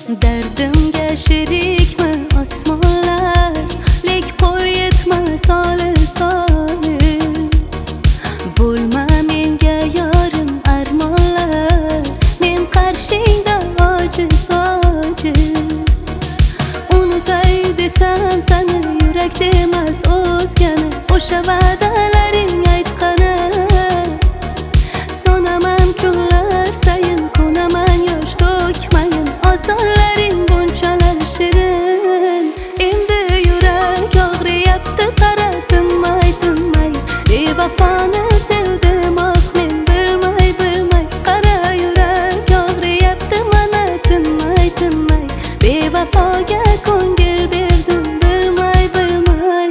Dardimga sherikmi osmonlar, lek qo'l yetmas olis olis. Bo'lma menga yorim armonlar, men qarshingda ojiz ojiz. Unutay desam sani yurak demas o'zgani, o'sha va'dalaring aytqani. So'naman kunlar sayin, ko'naman yosh to'kmayin, ozorlaring bunchalar shirin. Endi yurak og'riyapti, qara tinmay tinmay, bevafoni sevdim ah men bilmay bilmay. Qara yurak og'riyapti mana tinmay tinmay, bevafoga ko'ngil berdim bilmay bilmay.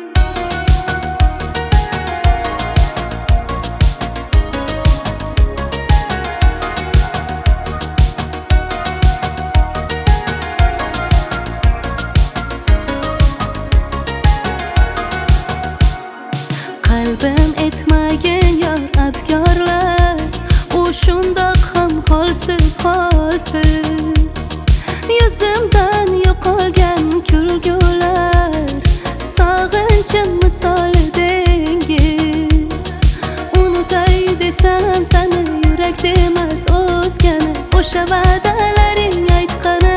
Qalbim etmagin yor abgorlar, u shundoq ham holsiz holsiz. Yuzimdan yo'qolgan kulgular, sog'inchim misoli dengiz. Unutay desam sani yurak demas o'zgani, o'sha va'dalaring aytqani.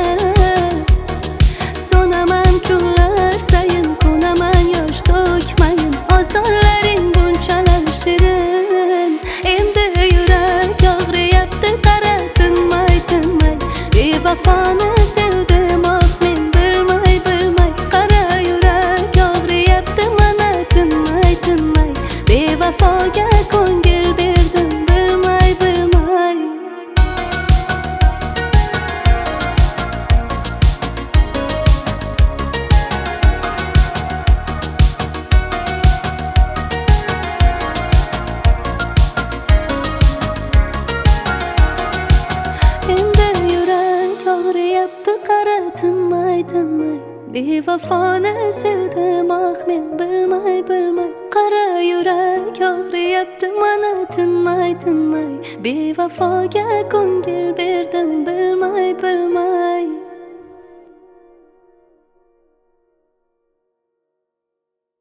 So'naman kunlar sayin, ko'naman yosh to'kmayin, ozorlaring bunchalar shirin. Endi yurak og'riyapti, qara tinmay tinmay, bevafoni sevdim ah men bilmay bilmay. Qara yurak og'riyapti mana tinmay tinmay, bevafoga ko'ngil berdim bilmay bilmay. Qara tinmay tinmay, bevafoni sevdim ah men bilmay bilmay. Qara yurak og'riyapti mana tinmay tinmay, bevafoga ko'ngil berdim bilmay bilmay.